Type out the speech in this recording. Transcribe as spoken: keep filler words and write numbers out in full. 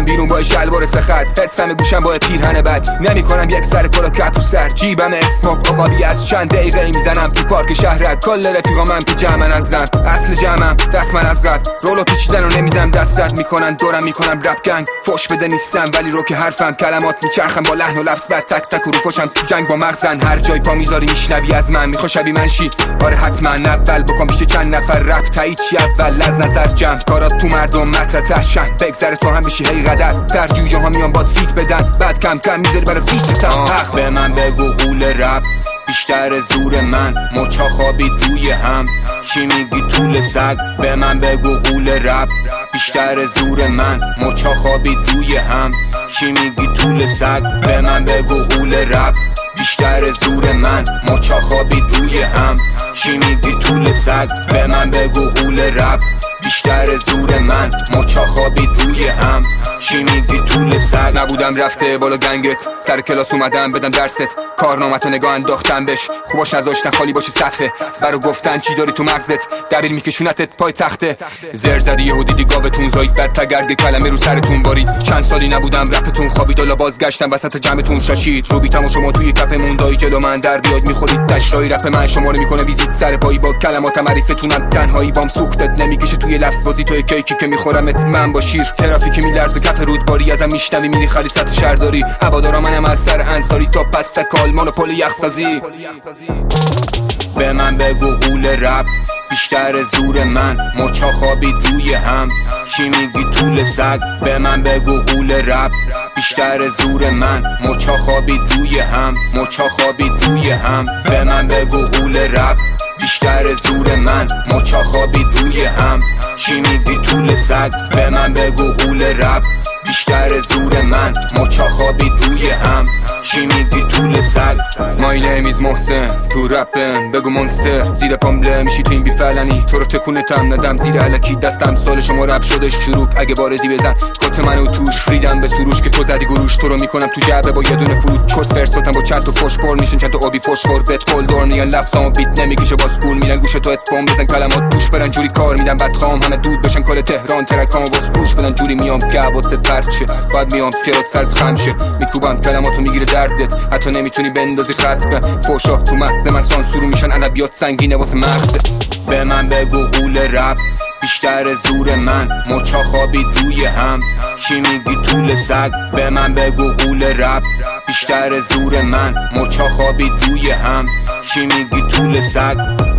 بیرون با شلوار سخت، حدسم گوشم با پیرهن بد، نمیکنم یک سر کلا کپو سر، جیبم اسموک عقابی از چند دقیقه میزنم تو پارک شهرک، کل رفیقامم که جمعن از رد، اصل جمعم دست من از قبل، رولو پیچیدن و نمیزم دست رد میکنن دورم میکنم رپ گنگ، فوش بده نیستم ولی رو که حرفم، کلمات میچرخم با لحن و لفظ بعد تک تک و رو فوشم تو جنگ با مغزن، هر جای پا میذاری میشنوی از من، میخوای شبیه من شی آره حتما، اول بکن پیش چند نفر رپ تایید چی اول از نظر جمع، کارات تو مردم مطرح تهشن، بگذره تو هم بشی هی قدر، در جوجه ها میان باد فیت بدن، بعد کم کم میذاری برای فیت تم. حق به من بگو قول رپ بیشتر زور من، مچا خوابید روی هم، چی میگی طول سگ؟ به من بگو قول رپ بیشتر زور من، مچا خوابید روی هم، چی میگی طول سگ؟ به من بگو قول رپ بیشتر زور من، مچا خوابید روی هم، چی میگی طول سگ؟ به من بگو قول رپ بیشتر زور من، مچا خوابید روی هم، چی میگی طول سگ؟ نبودم رفته بالا گنگت، سر کلاس اومدم بدم درست، کارنامه‌تو نگاه انداختم بش، خوباش نذاشتن خالی باشه صفحه، برا گفتن چی داری تو مغزت، دبیر میکشونتت پای تخته، زر زدی یهو دیدی گاوتون زایید، بعد تگرگ کلمه رو سرتون بارید، چند سالی نبودم رپتون خوابید، الا بازگشتم وسط جمعتون شاشید، رو بیتم و شما توی کفمون دایی جلو من در بیاد میخورید، دشرای رپ من شما رو میکنه ویزیت سر پایی، با کلماتم عریفتونم تنهایی، بام سوختت نمیگیشه توی لفظ بازی، توی کیکی که میخورمت من با شیر، ترافیک میلرزه کف رودباری، ازم میشنوی میری خلیصت شهرداری، هوادارا منم از سر انصاری تا پس تکالمان و پل یخسازی. به من بگو قول رپ بیشتر زور من، مچا خوابید روی هم، چی میگی طول سگ؟ به من بگو قول رپ بیشتر زور من، مچا خوابید روی هم، مچا خوابید روی هم، به من بگو قول رپ بیشتر زور من، مچا خوابید روی هم، چی میگی طول سگ؟ به من بگو قول رپ بیشتر زور من، مچا خوابید روی هم، چی میگی طول سگ؟ مای نمیز محسن تو رپم بگو مونستر، زیر پامبله میشی تو این بیفلنی، تو رو تکونتم ندم زیر علکی، دستم سال شما رپ شدش چروک، اگه باردی بزن کت منو توش، ریدم به سروش که تو زدی گروش، تو رو میکنم تو جعبه با یه دونه فرود، چوس فرساتم با چند تا فوش پر میشن، چند تا آبی فوش خور بت کل دور میان، لفظامو بیت نمیگیشه با سکول میرن گوش تو اتفام بزن، کلمات توش برن جوری کار میدن، بعد خام همه دود بشن کل تهران، ترکامو واسه گوش بدن جوری میام که حواست پرت شه، بعد میام تیرات سرت خم شه، میکوبم کلماتو میگیره دردت، حتی نمیتونی بندازی خط به فوشا، تو مغز من سانسور میشن، ادبیات سنگینه واسه مغزت. به من بگو قول رپ بیشتر زور من، مچا خوابید روی هم، چی میگی طول سگ؟ به من بگو قول رپ بیشتر زور من، مچا خوابید روی هم، چی میگی طول سگ؟